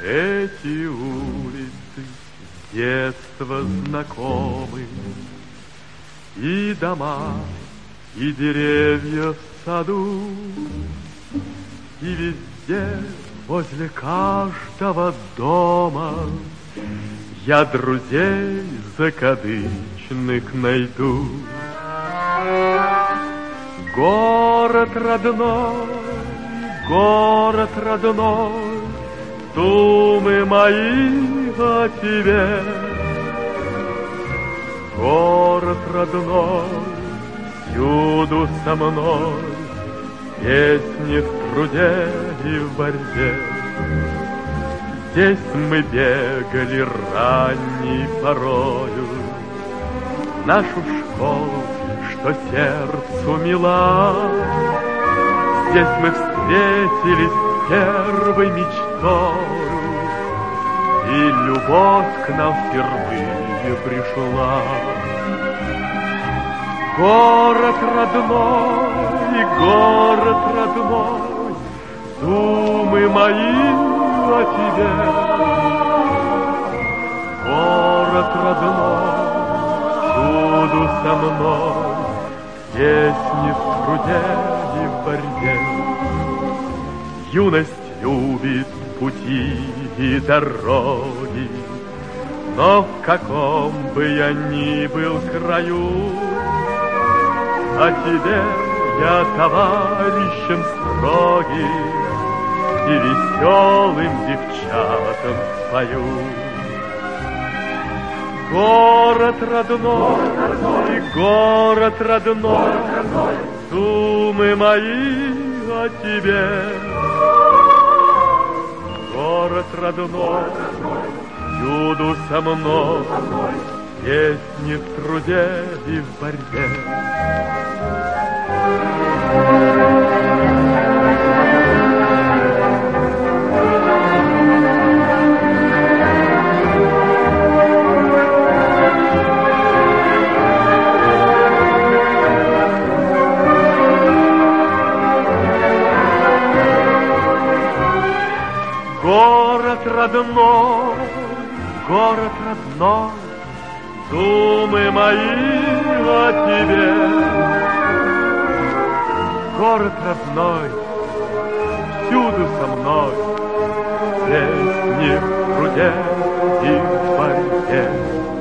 Эти улицы с детства знакомы, и дома, и деревья в саду, и везде, возле каждого дома я друзей закадычных найду. Город родной, думы мои о тебе. Город родной, всюду со мной, песни в труде и в борьбе. Здесь мы бегали ранней порою, нашу школу, что сердцу мила. Здесь мы встретились первой мечтой, и любовь к нам впервые пришла. Город родной, думы мои о тебе. Город родной, всюду со мной, песни в труде и в борьбе. Юность любит пути и дороги, но в каком бы я ни был краю, о тебе я товарищем строгим и веселым девчатам пою. Город родной, думы мои о тебе. Город родной, всюду со мной, песни в труде и в борьбе. Город родной, думы мои о тебе. Город родной, всюду со мной, песни в труде и в борьбе.